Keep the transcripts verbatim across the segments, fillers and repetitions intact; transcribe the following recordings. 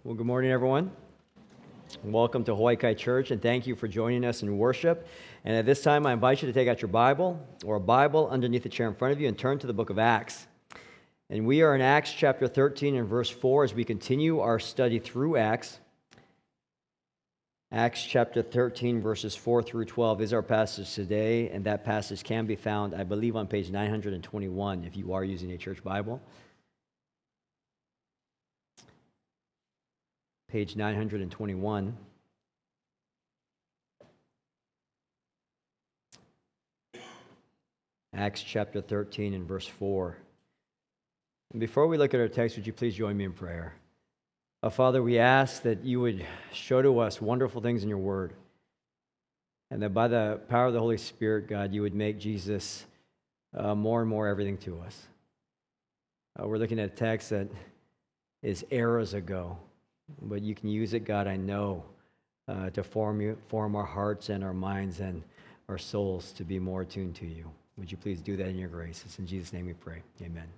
Well, good morning, everyone. Welcome to Hawaii Kai Church, and thank you for joining us in worship. And at this time, I invite you to take out your Bible or a Bible underneath the chair in front of you and turn to the book of Acts. And we are in Acts chapter thirteen and verse four as we continue our study through Acts. Acts chapter thirteen, verses four through twelve is our passage today, and that passage can be found, I believe, on page nine hundred twenty-one if you are using a church Bible. Page nine hundred twenty-one. Acts chapter thirteen and verse four. And before we look at our text, would you please join me in prayer? Uh, Father, we ask that you would show to us wonderful things in your word, and that by the power of the Holy Spirit, God, you would make Jesus uh, more and more everything to us. Uh, we're looking at a text that is eras ago, but you can use it, God, I know, uh, to form you, form our hearts and our minds and our souls to be more attuned to you. Would you please do that in your grace? It's in Jesus' name we pray. Amen.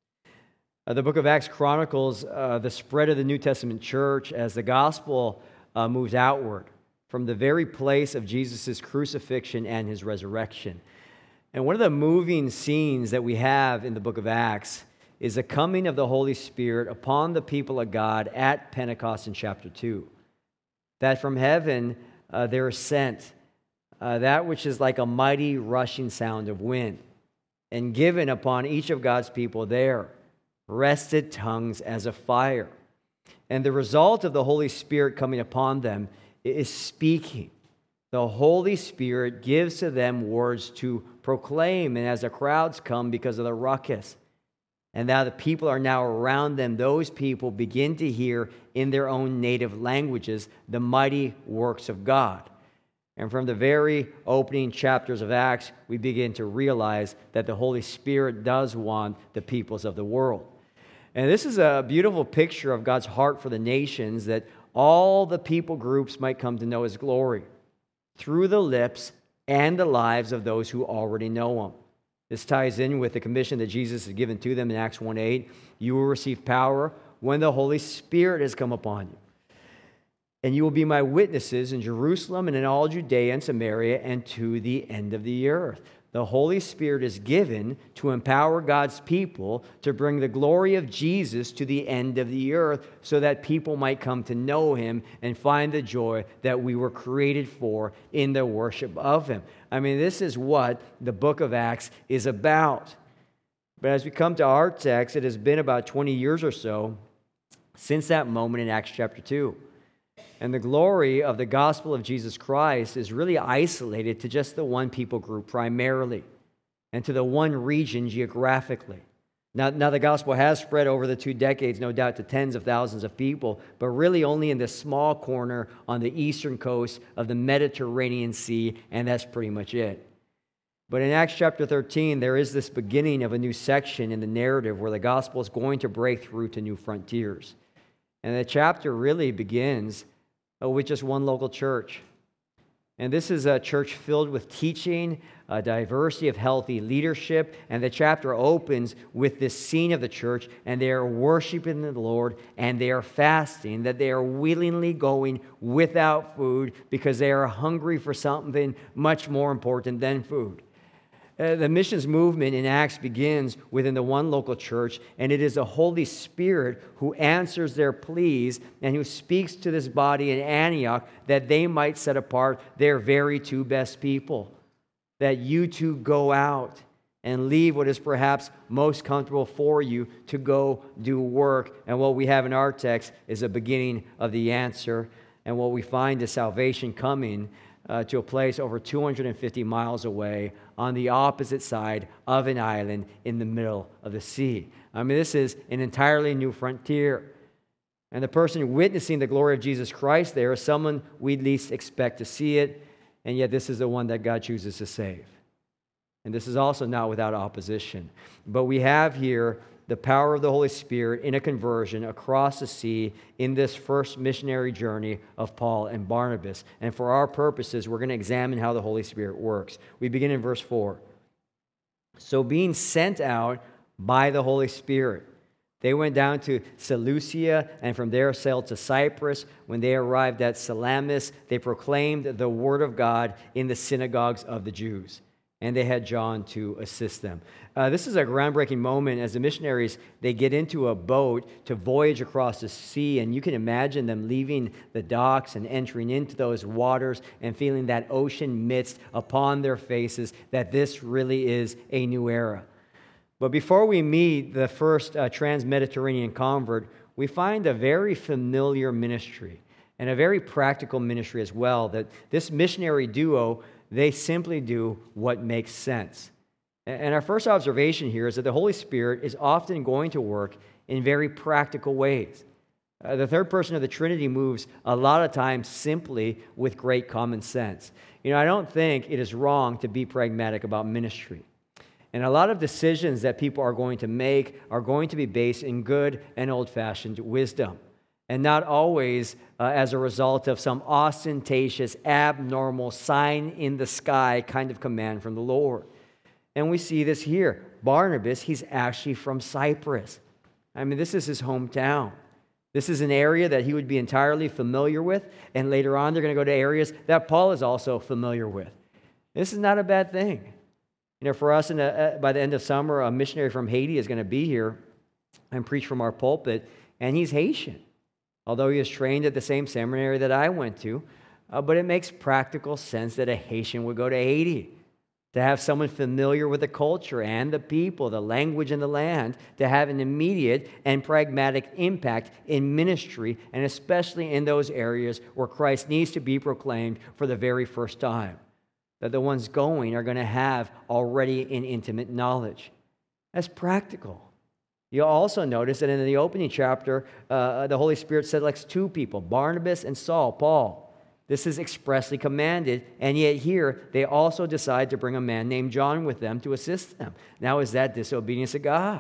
Uh, the book of Acts chronicles uh, the spread of the New Testament church as the gospel uh, moves outward from the very place of Jesus' crucifixion and his resurrection. And one of the moving scenes that we have in the book of Acts is the coming of the Holy Spirit upon the people of God at Pentecost in chapter two. That from heaven uh, there is sent uh, that which is like a mighty rushing sound of wind, and given upon each of God's people there rested tongues as of fire. And the result of the Holy Spirit coming upon them is speaking. The Holy Spirit gives to them words to proclaim, and as the crowds come because of the ruckus, and now the people are now around them, those people begin to hear in their own native languages the mighty works of God. And from the very opening chapters of Acts, we begin to realize that the Holy Spirit does want the peoples of the world. And this is a beautiful picture of God's heart for the nations, that all the people groups might come to know his glory through the lips and the lives of those who already know him. This ties in with the commission that Jesus has given to them in Acts one eight. You will receive power when the Holy Spirit has come upon you. And you will be my witnesses in Jerusalem and in all Judea and Samaria and to the end of the earth. The Holy Spirit is given to empower God's people to bring the glory of Jesus to the end of the earth so that people might come to know him and find the joy that we were created for in the worship of him. I mean, this is what the book of Acts is about. But as we come to our text, it has been about twenty years or so since that moment in Acts chapter two. And the glory of the gospel of Jesus Christ is really isolated to just the one people group primarily, and to the one region geographically. Now, now the gospel has spread over the two decades, no doubt, to tens of thousands of people, but really only in this small corner on the eastern coast of the Mediterranean Sea, and that's pretty much it. But in Acts chapter thirteen, there is this beginning of a new section in the narrative where the gospel is going to break through to new frontiers. And the chapter really begins with just one local church. And this is a church filled with teaching, a diversity of healthy leadership, and the chapter opens with this scene of the church, and they are worshiping the Lord, and they are fasting, that they are willingly going without food because they are hungry for something much more important than food. Uh, the missions movement in Acts begins within the one local church, and it is the Holy Spirit who answers their pleas and who speaks to this body in Antioch that they might set apart their very two best people. That you two go out and leave what is perhaps most comfortable for you to go do work. And what we have in our text is a beginning of the answer. And what we find is salvation coming Uh, to a place over two hundred fifty miles away on the opposite side of an island in the middle of the sea. I mean, this is an entirely new frontier. And the person witnessing the glory of Jesus Christ there is someone we'd least expect to see it, and yet this is the one that God chooses to save. And this is also not without opposition. But we have here the power of the Holy Spirit in a conversion across the sea in this first missionary journey of Paul and Barnabas. And for our purposes, we're going to examine how the Holy Spirit works. We begin in verse four. So being sent out by the Holy Spirit, They went down to Seleucia and from there sailed to Cyprus. When they arrived at Salamis, they proclaimed the word of God in the synagogues of the Jews. And they had John to assist them. Uh, this is a groundbreaking moment as the missionaries, they get into a boat to voyage across the sea, and you can imagine them leaving the docks and entering into those waters and feeling that ocean mist upon their faces, that this really is a new era. But before we meet the first uh, trans-Mediterranean convert, we find a very familiar ministry and a very practical ministry as well, that this missionary duo, they simply do what makes sense. And our first observation here is that the Holy Spirit is often going to work in very practical ways. Uh, the third person of the Trinity moves a lot of times simply with great common sense. You know, I don't think it is wrong to be pragmatic about ministry. And a lot of decisions that people are going to make are going to be based in good and old-fashioned wisdom, and not always uh, as a result of some ostentatious, abnormal, sign in the sky kind of command from the Lord. And we see this here. Barnabas, he's actually from Cyprus. I mean, this is his hometown. This is an area that he would be entirely familiar with, and later on they're going to go to areas that Paul is also familiar with. This is not a bad thing. You know, for us, in a, by the end of summer, a missionary from Haiti is going to be here and preach from our pulpit, and he's Haitian, although he was trained at the same seminary that I went to. Uh, but it makes practical sense that a Haitian would go to Haiti, to have someone familiar with the culture and the people, the language and the land, to have an immediate and pragmatic impact in ministry, and especially in those areas where Christ needs to be proclaimed for the very first time, that the ones going are going to have already an intimate knowledge. That's practical. You'll also notice that in the opening chapter, uh, the Holy Spirit selects two people, Barnabas and Saul, Paul. This is expressly commanded, and yet here they also decide to bring a man named John with them to assist them. Now, is that disobedience to God?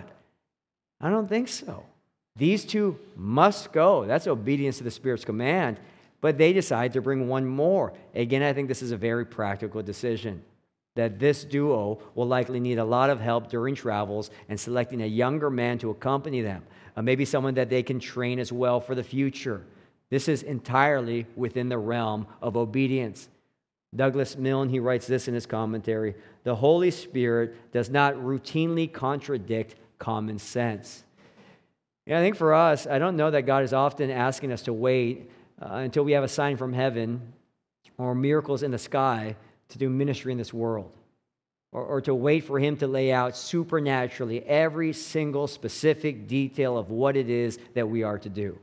I don't think so. These two must go. That's obedience to the Spirit's command, but they decide to bring one more. Again, I think this is a very practical decision, that this duo will likely need a lot of help during travels and selecting a younger man to accompany them, uh, maybe someone that they can train as well for the future. This is entirely within the realm of obedience. Douglas Milne, he writes this in his commentary: the Holy Spirit does not routinely contradict common sense. Yeah, I think for us, I don't know that God is often asking us to wait uh, until we have a sign from heaven or miracles in the sky to do ministry in this world, or, or to wait for Him to lay out supernaturally every single specific detail of what it is that we are to do.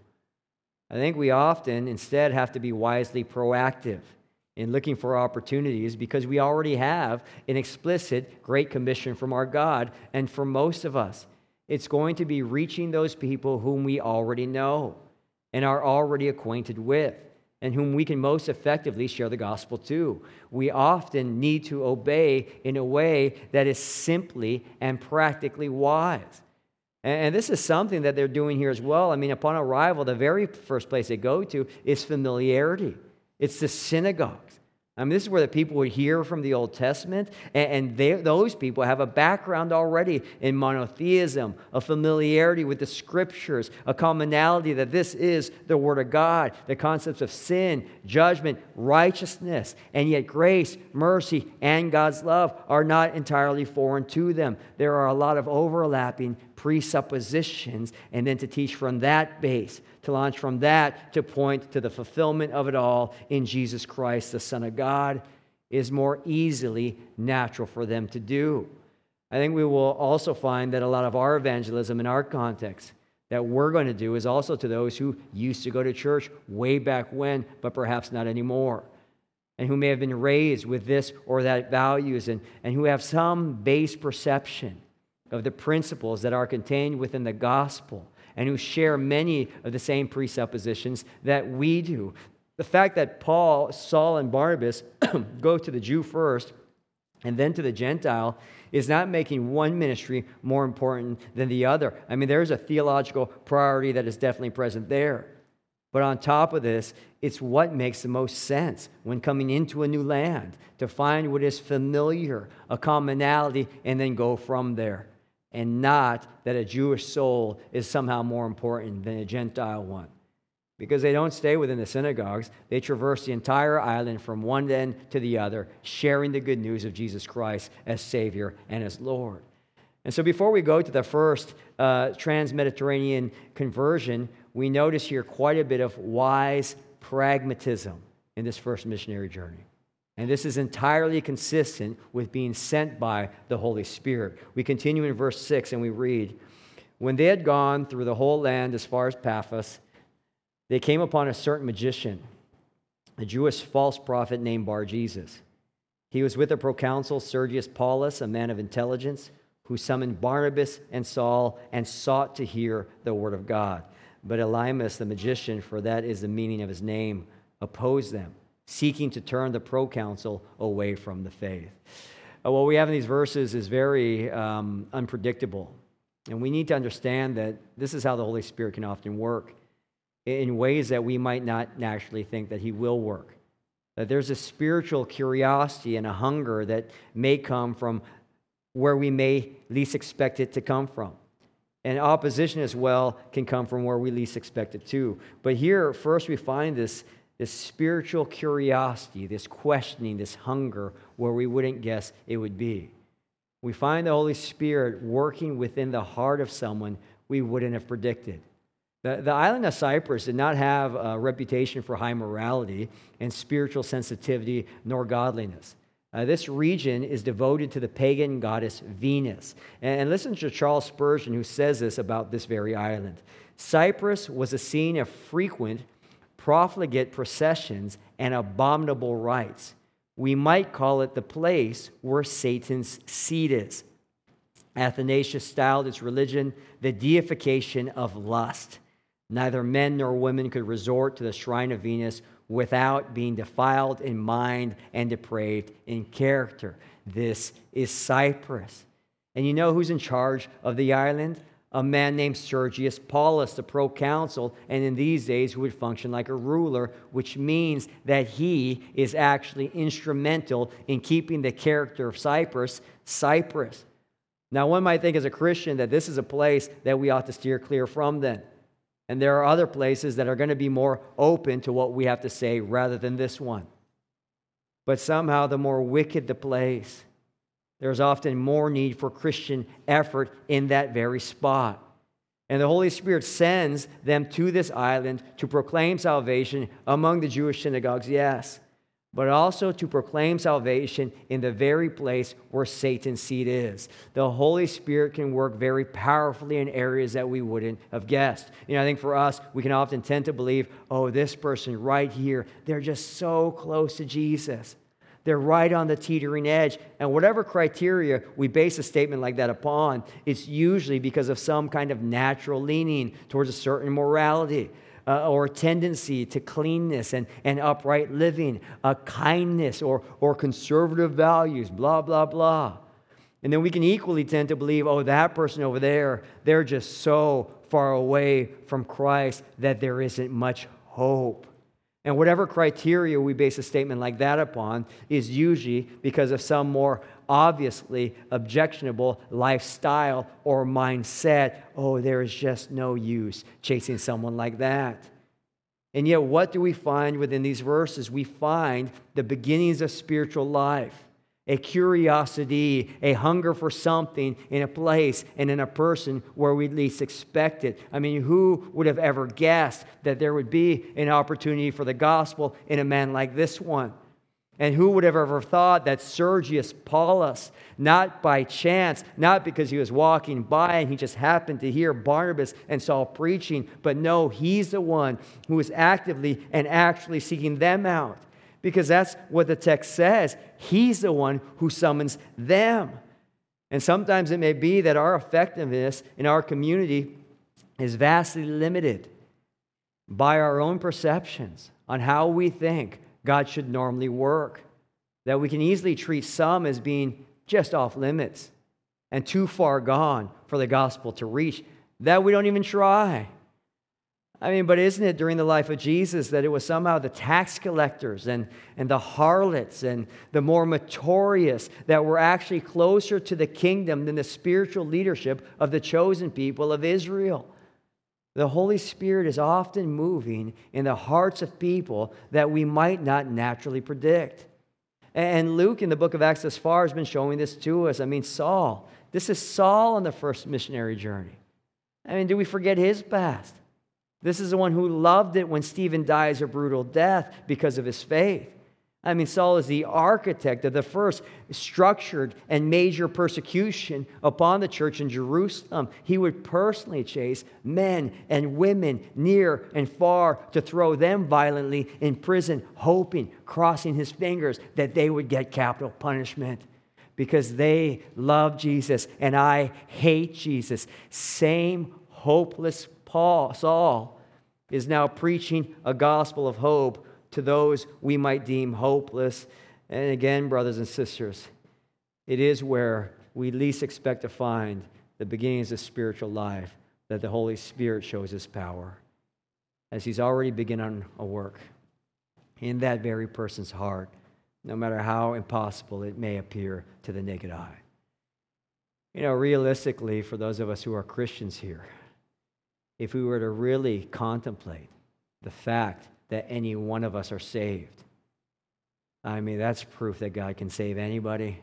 I think we often instead have to be wisely proactive in looking for opportunities, because we already have an explicit Great Commission from our God, and for most of us, it's going to be reaching those people whom we already know and are already acquainted with, and whom we can most effectively share the gospel to. We often need to obey in a way that is simply and practically wise. And this is something that they're doing here as well. I mean, upon arrival, the very first place they go to is familiarity. It's the synagogues. I mean, this is where the people would hear from the Old Testament, and they, those people have a background already in monotheism, a familiarity with the Scriptures, a commonality that this is the Word of God, the concepts of sin, judgment, righteousness, and yet grace, mercy, and God's love are not entirely foreign to them. There are a lot of overlapping presuppositions, and then to teach from that base, to launch from that, to point to the fulfillment of it all in Jesus Christ, the Son of God, is more easily natural for them to do. I think we will also find that a lot of our evangelism in our context that we're going to do is also to those who used to go to church way back when, but perhaps not anymore, and who may have been raised with this or that values, and, and who have some base perception of the principles that are contained within the gospel, and who share many of the same presuppositions that we do. The fact that Paul, Saul, and Barnabas go to the Jew first and then to the Gentile is not making one ministry more important than the other. I mean, there's a theological priority that is definitely present there. But on top of this, it's what makes the most sense when coming into a new land, to find what is familiar, a commonality, and then go from there. and not that a Jewish soul is somehow more important than a Gentile one. Because they don't stay within the synagogues. They traverse the entire island from one end to the other, sharing the good news of Jesus Christ as Savior and as Lord. And so before we go to the first uh, trans-Mediterranean conversion, we notice here quite a bit of wise pragmatism in this first missionary journey. And this is entirely consistent with being sent by the Holy Spirit. We continue in verse six and we read, "When they had gone through the whole land as far as Paphos, they came upon a certain magician, a Jewish false prophet named Bar-Jesus. He was with the proconsul Sergius Paulus, a man of intelligence, who summoned Barnabas and Saul and sought to hear the word of God. But Elymas, the magician, for that is the meaning of his name, opposed them, seeking to turn the proconsul away from the faith." Uh, what we have in these verses is very um, unpredictable. And we need to understand that this is how the Holy Spirit can often work, in ways that we might not naturally think that he will work. That there's a spiritual curiosity and a hunger that may come from where we may least expect it to come from. And opposition as well can come from where we least expect it to. But here, first we find this, this spiritual curiosity, this questioning, this hunger where we wouldn't guess it would be. We find the Holy Spirit working within the heart of someone we wouldn't have predicted. The, the island of Cyprus did not have a reputation for high morality and spiritual sensitivity nor godliness. Uh, this region is devoted to the pagan goddess Venus. And, and listen to Charles Spurgeon, who says this about this very island. "Cyprus was a scene of frequent profligate processions and abominable rites. We might call it the place where Satan's seat is. Athanasius styled its religion the deification of lust. Neither men nor women could resort to the shrine of Venus without being defiled in mind and depraved in character." This is Cyprus. And you know who's in charge of the island? A man named Sergius Paulus, the proconsul, and in these days who would function like a ruler, which means that he is actually instrumental in keeping the character of Cyprus, Cyprus. Now, one might think as a Christian that this is a place that we ought to steer clear from then. And there are other places that are going to be more open to what we have to say rather than this one. But somehow, the more wicked the place, there's often more need for Christian effort in that very spot. And the Holy Spirit sends them to this island to proclaim salvation among the Jewish synagogues, yes, but also to proclaim salvation in the very place where Satan's seat is. The Holy Spirit can work very powerfully in areas that we wouldn't have guessed. You know, I think for us, we can often tend to believe, oh, this person right here, they're just so close to Jesus. They're right on the teetering edge. And whatever criteria we base a statement like that upon, it's usually because of some kind of natural leaning towards a certain morality. Uh, or a tendency to cleanness and, and upright living, a kindness or, or conservative values, blah, blah, blah. And then we can equally tend to believe, oh, that person over there, they're just so far away from Christ that there isn't much hope. And whatever criteria we base a statement like that upon is usually because of some more obviously objectionable lifestyle or mindset. Oh, there is just no use chasing someone like that. And yet, what do we find within these verses? We find the beginnings of spiritual life, a curiosity, a hunger for something in a place and in a person where we least expect it. I mean, who would have ever guessed that there would be an opportunity for the gospel in a man like this one? And who would have ever thought that Sergius Paulus, not by chance, not because he was walking by and he just happened to hear Barnabas and Saul preaching, but no, he's the one who is actively and actually seeking them out. Because that's what the text says. He's the one who summons them. And sometimes it may be that our effectiveness in our community is vastly limited by our own perceptions on how we think God should normally work. That we can easily treat some as being just off limits and too far gone for the gospel to reach, that we don't even try. I mean, but isn't it during the life of Jesus that it was somehow the tax collectors and, and the harlots and the more notorious that were actually closer to the kingdom than the spiritual leadership of the chosen people of Israel? The Holy Spirit is often moving in the hearts of people that we might not naturally predict. And Luke in the book of Acts thus far has been showing this to us. I mean, Saul. This is Saul on the first missionary journey. I mean, do we forget his past? This is the one who loved it when Stephen dies a brutal death because of his faith. I mean, Saul is the architect of the first structured and major persecution upon the church in Jerusalem. He would personally chase men and women near and far to throw them violently in prison, hoping, crossing his fingers, that they would get capital punishment because they love Jesus and I hate Jesus. Same hopeless Paul, Saul, is now preaching a gospel of hope to those we might deem hopeless. And again, brothers and sisters, it is where we least expect to find the beginnings of spiritual life that the Holy Spirit shows his power, as he's already begun on a work in that very person's heart, no matter how impossible it may appear to the naked eye. You know, realistically, for those of us who are Christians here, if we were to really contemplate the fact that any one of us are saved, I mean, that's proof that God can save anybody.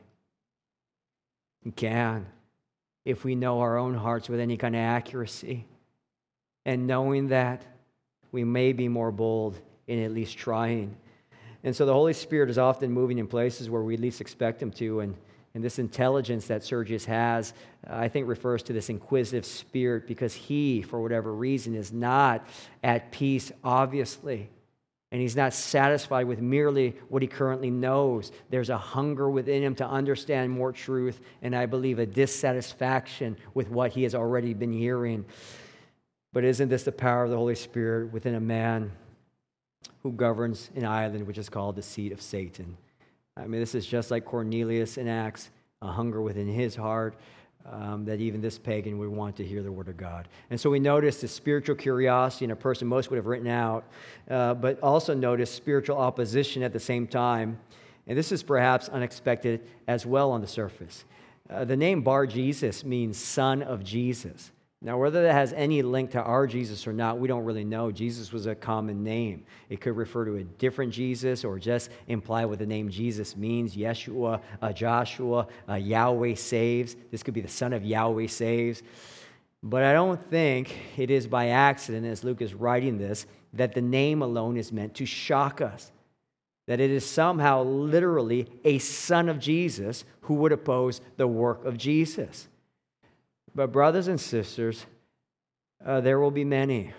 He can. If we know our own hearts with any kind of accuracy, and knowing that, we may be more bold in at least trying. And so the Holy Spirit is often moving in places where we least expect him to, and And this intelligence that Sergius has, I think, refers to this inquisitive spirit because he, for whatever reason, is not at peace, obviously. And he's not satisfied with merely what he currently knows. There's a hunger within him to understand more truth, and I believe a dissatisfaction with what he has already been hearing. But isn't this the power of the Holy Spirit within a man who governs an island which is called the seat of Satan? I mean, this is just like Cornelius in Acts, a hunger within his heart um, that even this pagan would want to hear the word of God. And so we notice the spiritual curiosity in a person most would have written out, uh, but also notice spiritual opposition at the same time. And this is perhaps unexpected as well on the surface. Uh, the name Bar Jesus means son of Jesus. Now, whether that has any link to our Jesus or not, we don't really know. Jesus was a common name. It could refer to a different Jesus or just imply what the name Jesus means. Yeshua, uh, Joshua, uh, Yahweh saves. This could be the son of Yahweh saves. But I don't think it is by accident, as Luke is writing this, that the name alone is meant to shock us. That it is somehow literally a son of Jesus who would oppose the work of Jesus. But brothers and sisters, uh, there will be many.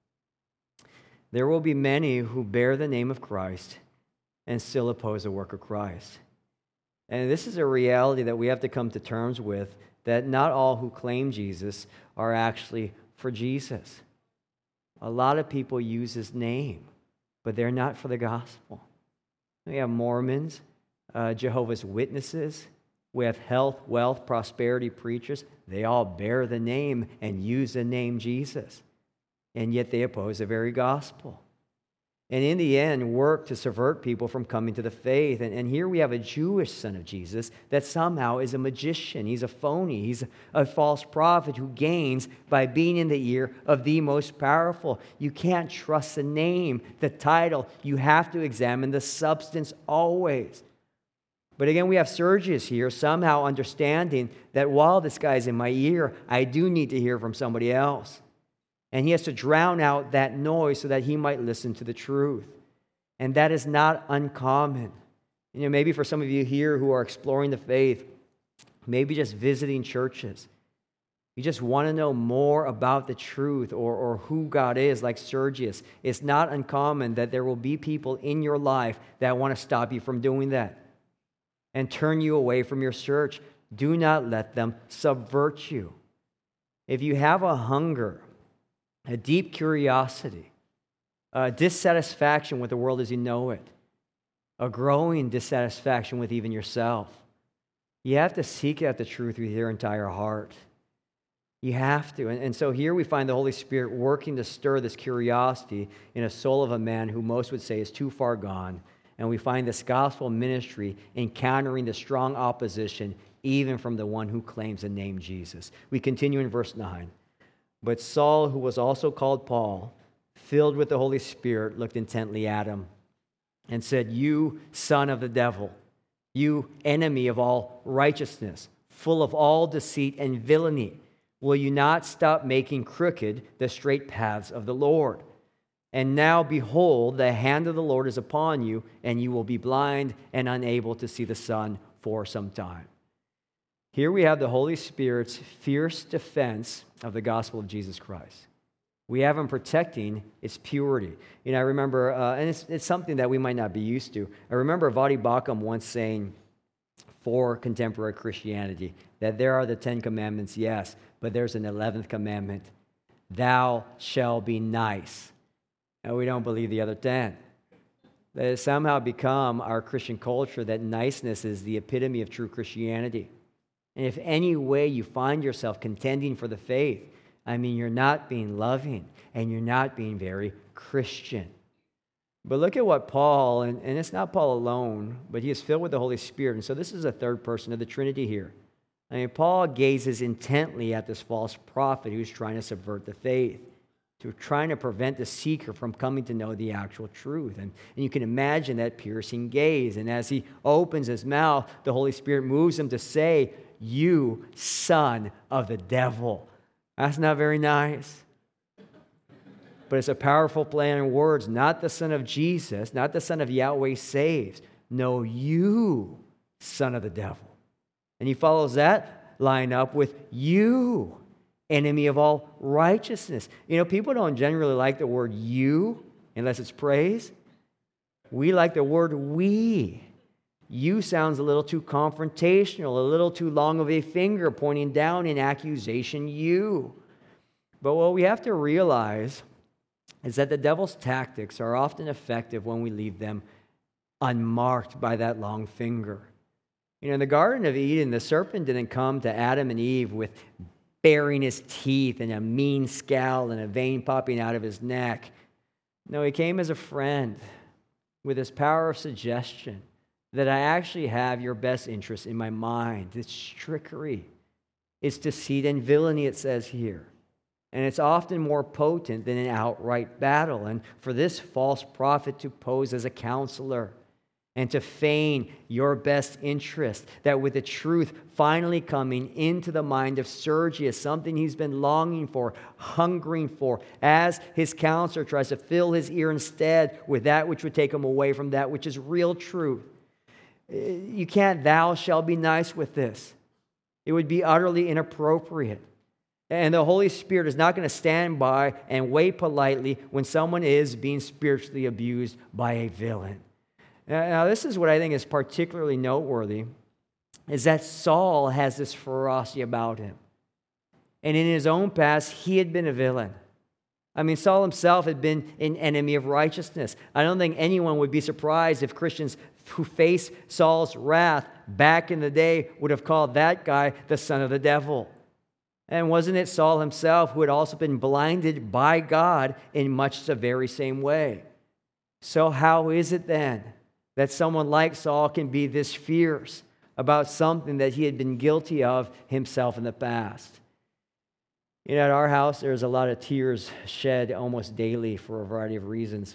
There will be many who bear the name of Christ and still oppose the work of Christ. And this is a reality that we have to come to terms with, that not all who claim Jesus are actually for Jesus. A lot of people use his name, but they're not for the gospel. We have Mormons, uh, Jehovah's Witnesses. We have health, wealth, prosperity preachers. They all bear the name and use the name Jesus. And yet they oppose the very gospel. And in the end, work to subvert people from coming to the faith. And, and here we have a Jewish son of Jesus that somehow is a magician. He's a phony. He's a false prophet who gains by being in the ear of the most powerful. You can't trust the name, the title. You have to examine the substance always. But again, we have Sergius here somehow understanding that while this guy's in my ear, I do need to hear from somebody else. And he has to drown out that noise so that he might listen to the truth. And that is not uncommon. You know, maybe for some of you here who are exploring the faith, maybe just visiting churches, you just want to know more about the truth or, or who God is, like Sergius. It's not uncommon that there will be people in your life that want to stop you from doing that and turn you away from your search. Do not let them subvert you. If you have a hunger, a deep curiosity, a dissatisfaction with the world as you know it, a growing dissatisfaction with even yourself, you have to seek out the truth with your entire heart. You have to. And, and so here we find the Holy Spirit working to stir this curiosity in a soul of a man who most would say is too far gone. And we find this gospel ministry encountering the strong opposition even from the one who claims the name Jesus. We continue in verse nine. But Saul, who was also called Paul, filled with the Holy Spirit, looked intently at him and said, "You son of the devil, you enemy of all righteousness, full of all deceit and villainy, will you not stop making crooked the straight paths of the Lord? And now, behold, the hand of the Lord is upon you, and you will be blind and unable to see the sun for some time." Here we have the Holy Spirit's fierce defense of the gospel of Jesus Christ. We have him protecting its purity. You know, I remember, uh, and it's, it's something that we might not be used to. I remember Vadi Bakum once saying for contemporary Christianity that there are the Ten Commandments, yes, but there's an eleventh commandment: thou shalt be nice. And we don't believe the other ten. That has somehow become our Christian culture that niceness is the epitome of true Christianity. And if any way you find yourself contending for the faith, I mean, you're not being loving and you're not being very Christian. But look at what Paul, and, and it's not Paul alone, but he is filled with the Holy Spirit. And so this is a third person of the Trinity here. I mean, Paul gazes intently at this false prophet who's trying to subvert the faith, to trying to prevent the seeker from coming to know the actual truth. And, and you can imagine that piercing gaze. And as he opens his mouth, the Holy Spirit moves him to say, "You son of the devil." That's not very nice. But it's a powerful play on words. Not the son of Jesus, not the son of Yahweh saves. No, you, son of the devil. And he follows that line up with you, enemy of all righteousness. You know, people don't generally like the word you unless it's praise. We like the word we. You sounds a little too confrontational, a little too long of a finger pointing down in accusation, you. But what we have to realize is that the devil's tactics are often effective when we leave them unmarked by that long finger. You know, in the Garden of Eden, the serpent didn't come to Adam and Eve with baring his teeth and a mean scowl and a vein popping out of his neck. No, he came as a friend with his power of suggestion that I actually have your best interest in my mind. It's trickery. It's deceit and villainy, it says here. And it's often more potent than an outright battle. And for this false prophet to pose as a counselor and to feign your best interest, that with the truth finally coming into the mind of Sergius, something he's been longing for, hungering for, as his counselor tries to fill his ear instead with that which would take him away from that which is real truth. You can't thou shall be nice with this. It would be utterly inappropriate. And the Holy Spirit is not going to stand by and wait politely when someone is being spiritually abused by a villain. Now, this is what I think is particularly noteworthy, is that Saul has this ferocity about him. And in his own past, he had been a villain. I mean, Saul himself had been an enemy of righteousness. I don't think anyone would be surprised if Christians who faced Saul's wrath back in the day would have called that guy the son of the devil. And wasn't it Saul himself who had also been blinded by God in much the very same way? So how is it then that someone like Saul can be this fierce about something that he had been guilty of himself in the past? You know, at our house, there's a lot of tears shed almost daily for a variety of reasons.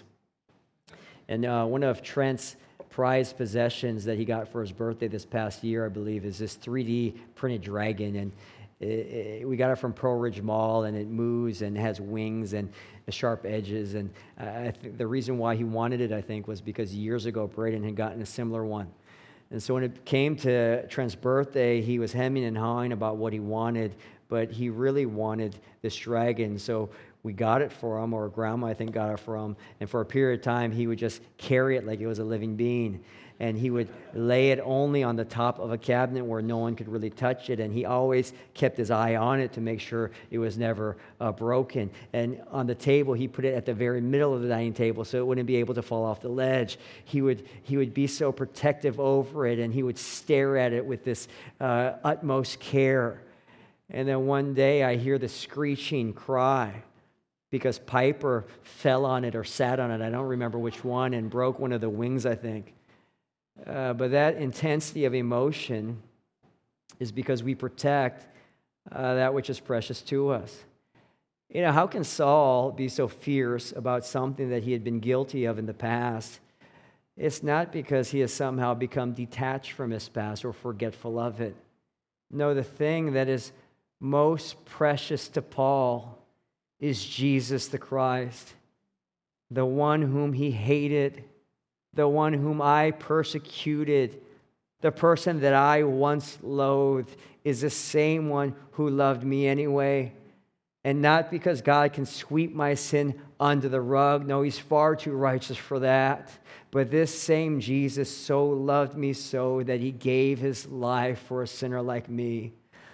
And uh, one of Trent's prized possessions that he got for his birthday this past year, I believe, is this three D printed dragon. And it, it, we got it from Pearl Ridge Mall, and it moves and has wings and sharp edges. And uh, I think the reason why he wanted it, I think, was because years ago, Braden had gotten a similar one. And so when it came to Trent's birthday, he was hemming and hawing about what he wanted, but he really wanted this dragon. So we got it for him, or grandma, I think, got it for him. And for a period of time, he would just carry it like it was a living being. And he would lay it only on the top of a cabinet where no one could really touch it. And he always kept his eye on it to make sure it was never uh, broken. And on the table, he put it at the very middle of the dining table so it wouldn't be able to fall off the ledge. He would, he would be so protective over it, and he would stare at it with this uh, utmost care. And then one day I hear the screeching cry because Piper fell on it or sat on it. I don't remember which one, and broke one of the wings, I think. Uh, but that intensity of emotion is because we protect uh, that which is precious to us. You know, how can Saul be so fierce about something that he had been guilty of in the past? It's not because he has somehow become detached from his past or forgetful of it. No, the thing that is most precious to Paul is Jesus the Christ, the one whom he hated, the one whom I persecuted, the person that I once loathed is the same one who loved me anyway. And not because God can sweep my sin under the rug. No, he's far too righteous for that. But this same Jesus so loved me so that he gave his life for a sinner like me.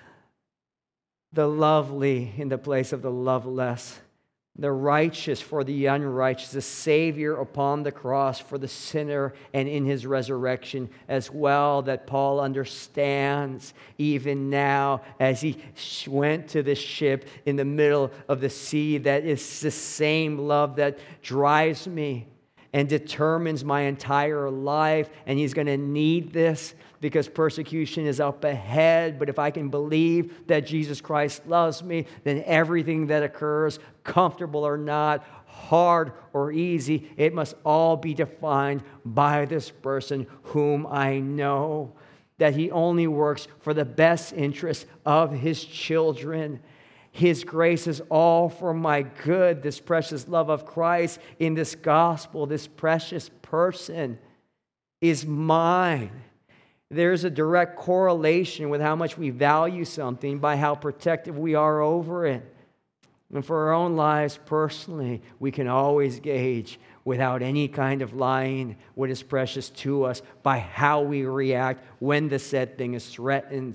The lovely in the place of the loveless. The righteous for the unrighteous, the Savior upon the cross for the sinner, and in his resurrection as well, that Paul understands even now as he went to the ship in the middle of the sea, that it's the same love that drives me and determines my entire life. And he's going to need this because persecution is up ahead. But if I can believe that Jesus Christ loves me, then everything that occurs, comfortable or not, hard or easy, it must all be defined by this person whom I know, that he only works for the best interest of his children. His grace is all for my good. This precious love of Christ in this gospel, this precious person is mine. There's a direct correlation with how much we value something by how protective we are over it. And for our own lives personally, we can always gauge without any kind of lying what is precious to us by how we react when the said thing is threatened.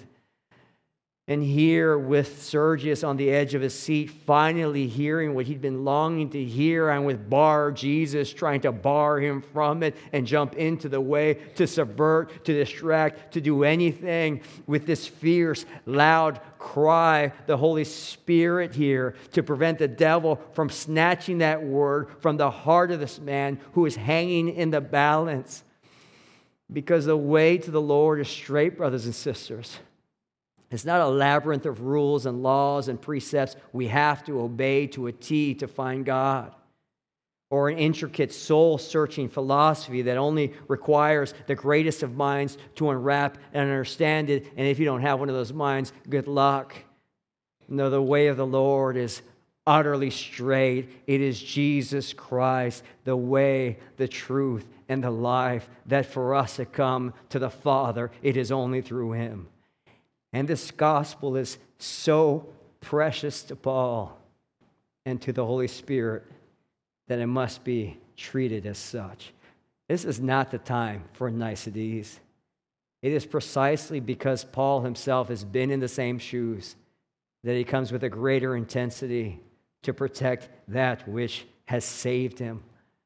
And here with Sergius on the edge of his seat, finally hearing what he'd been longing to hear, and with Bar Jesus trying to bar him from it and jump into the way, to subvert, to distract, to do anything, with this fierce, loud cry, the Holy Spirit here to prevent the devil from snatching that word from the heart of this man who is hanging in the balance. Because the way to the Lord is straight, brothers and sisters. It's not a labyrinth of rules and laws and precepts we have to obey to a T to find God, or an intricate soul-searching philosophy that only requires the greatest of minds to unwrap and understand it. And if you don't have one of those minds, good luck. No, the way of the Lord is utterly straight. It is Jesus Christ, the way, the truth, and the life, that for us to come to the Father, it is only through him. And this gospel is so precious to Paul and to the Holy Spirit that it must be treated as such. This is not the time for niceties. It is precisely because Paul himself has been in the same shoes that he comes with a greater intensity to protect that which has saved him.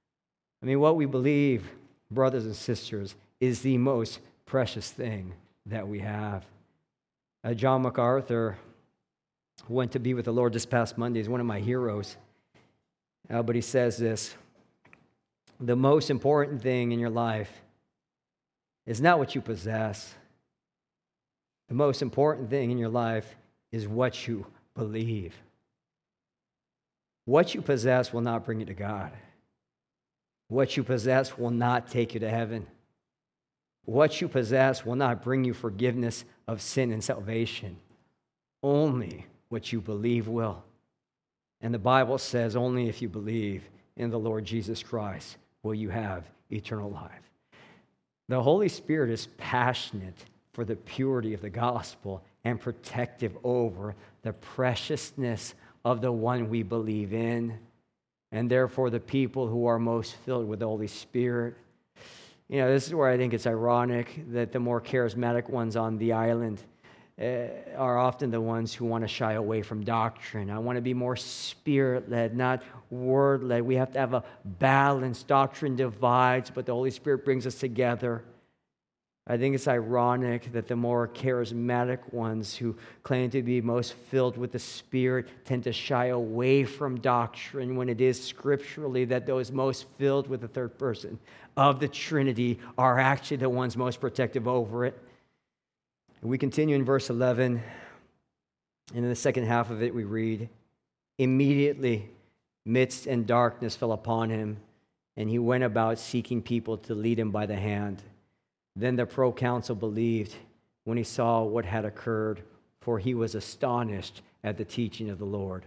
I mean, what we believe, brothers and sisters, is the most precious thing that we have. Uh, John MacArthur went to be with the Lord this past Monday. He's one of my heroes. Uh, but he says this: the most important thing in your life is not what you possess. The most important thing in your life is what you believe. What you possess will not bring you to God. What you possess will not take you to heaven. What you possess will not bring you forgiveness of sin and salvation. Only what you believe will. And the Bible says only if you believe in the Lord Jesus Christ will you have eternal life. The Holy Spirit is passionate for the purity of the gospel and protective over the preciousness of the one we believe in. And therefore the people who are most filled with the Holy Spirit. You know, this is where I think it's ironic that the more charismatic ones on the island uh, are often the ones who want to shy away from doctrine. I want to be more spirit-led, not word-led. We have to have a balance. Doctrine divides, but the Holy Spirit brings us together. I think it's ironic that the more charismatic ones who claim to be most filled with the Spirit tend to shy away from doctrine when it is scripturally that those most filled with the third person of the Trinity are actually the ones most protective over it. We continue in verse eleven, and in the second half of it we read, "Immediately mist and darkness fell upon him, and he went about seeking people to lead him by the hand. Then the proconsul believed when he saw what had occurred, for he was astonished at the teaching of the Lord."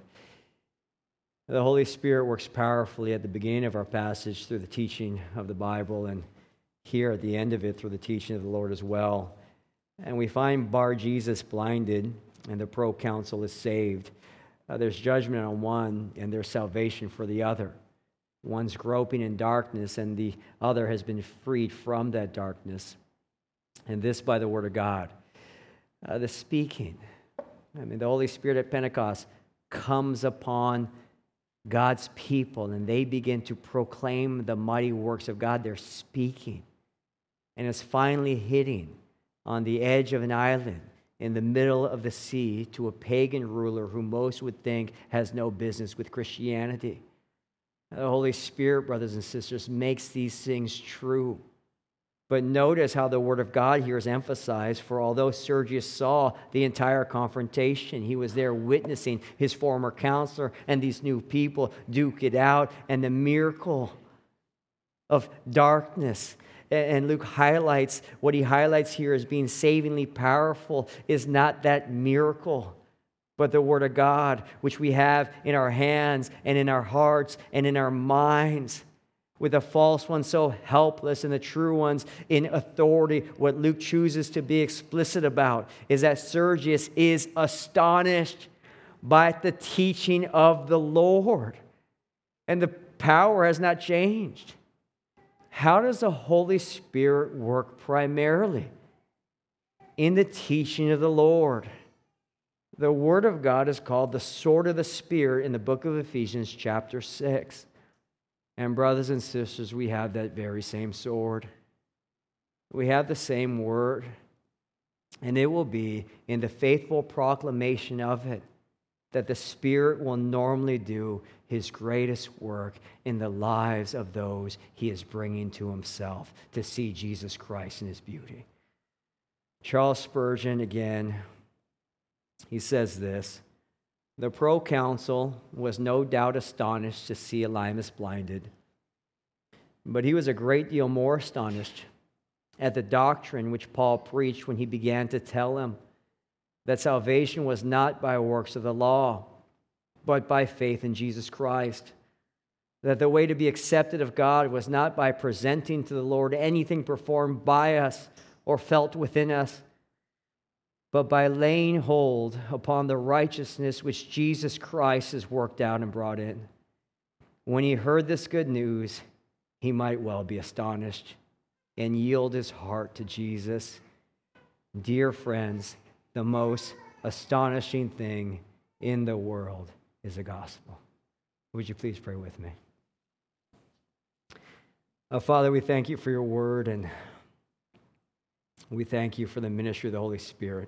The Holy Spirit works powerfully at the beginning of our passage through the teaching of the Bible, and here at the end of it through the teaching of the Lord as well. And we find Bar-Jesus blinded, and the proconsul is saved. Uh, there's judgment on one, and there's salvation for the other. One's groping in darkness, and the other has been freed from that darkness. And this by the word of God. Uh, the speaking. I mean, the Holy Spirit at Pentecost comes upon God's people, and they begin to proclaim the mighty works of God. They're speaking. And it's finally hitting on the edge of an island in the middle of the sea to a pagan ruler who most would think has no business with Christianity. The Holy Spirit, brothers and sisters, makes these things true. But notice how the Word of God here is emphasized, for although Sergius saw the entire confrontation, he was there witnessing his former counselor and these new people duke it out, and the miracle of darkness. And Luke highlights, what he highlights here as being savingly powerful is not that miracle, but the Word of God, which we have in our hands and in our hearts and in our minds. With the false ones so helpless and the true ones in authority, what Luke chooses to be explicit about is that Sergius is astonished by the teaching of the Lord. And the power has not changed. How does the Holy Spirit work primarily? In the teaching of the Lord. The Word of God is called the sword of the Spirit in the book of Ephesians chapter six. And brothers and sisters, we have that very same sword. We have the same Word. And it will be in the faithful proclamation of it that the Spirit will normally do His greatest work in the lives of those He is bringing to Himself to see Jesus Christ in His beauty. Charles Spurgeon, again, he says this: "The proconsul was no doubt astonished to see Elymas blinded, but he was a great deal more astonished at the doctrine which Paul preached when he began to tell him that salvation was not by works of the law, but by faith in Jesus Christ. That the way to be accepted of God was not by presenting to the Lord anything performed by us or felt within us, but by laying hold upon the righteousness which Jesus Christ has worked out and brought in. When he heard this good news, he might well be astonished and yield his heart to Jesus." Dear friends, the most astonishing thing in the world is the gospel. Would you please pray with me? Oh, Father, we thank you for your word, and we thank you for the ministry of the Holy Spirit.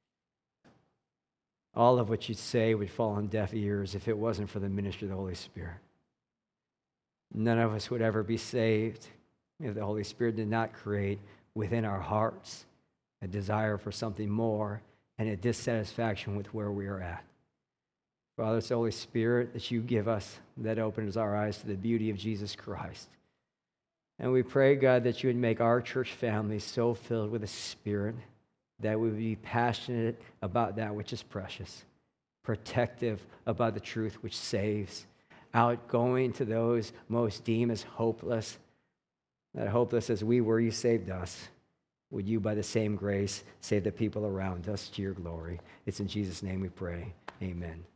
All of what you say would fall on deaf ears if it wasn't for the ministry of the Holy Spirit. None of us would ever be saved if the Holy Spirit did not create within our hearts a desire for something more and a dissatisfaction with where we are at. Father, it's the Holy Spirit that you give us that opens our eyes to the beauty of Jesus Christ. And we pray, God, that you would make our church family so filled with the Spirit that we would be passionate about that which is precious, protective about the truth which saves, outgoing to those most deemed as hopeless, that hopeless as we were, you saved us. Would you, by the same grace, save the people around us to your glory? It's in Jesus' name we pray. Amen.